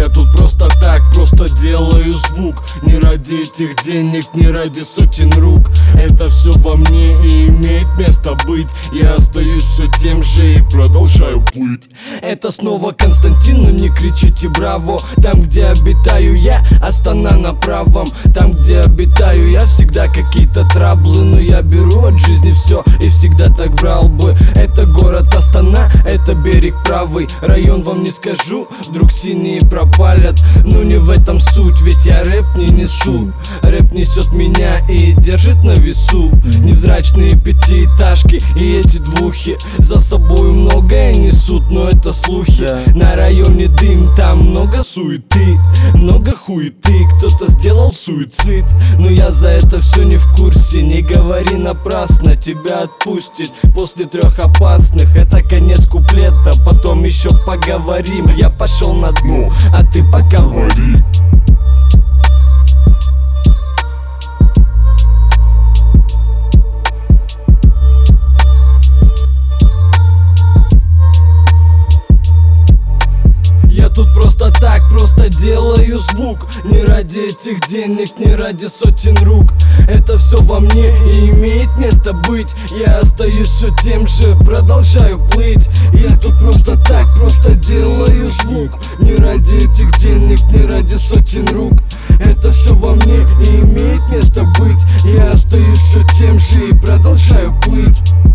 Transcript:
Я тут просто так, просто делаю звук. Не ради этих денег, не ради сотен рук. Это все во мне и имеет место быть. Я остаюсь все тем же и продолжаю плыть. Это снова Константин, но не кричите браво. Там, где обитаю я, Астана на правом. Там, где обитаю я, всегда какие-то траблы. Но я беру от жизни все и всегда так брал бы. Это город Астана, это берег правый. Район вам не скажу, вдруг синие пропалят. Но не в этом суть, ведь я рэп не несу. Рэп несет меня и держит на весу. Невзрачные пятиэтажки и эти двухи за собой многое несут, но это слухи. На районе дым, там много суеты, много хуеты. Кто-то сделал суицид, но я за это все не в курсе. Не говори напрасно, тебя отпустит после 3 опасных. Это конец куплета, потом еще поговорим. Я пошел на дно, а ты пока вари. Я тут просто так, просто делаю звук. Не ради этих денег, не ради сотен рук. Это все во мне и имеет место быть. Я остаюсь все тем же, продолжаю плыть. Я тут просто так, просто делаю звук. Не ради этих денег, не ради сотен рук. Это все во мне и имеет место быть. Я остаюсь все тем же и продолжаю плыть.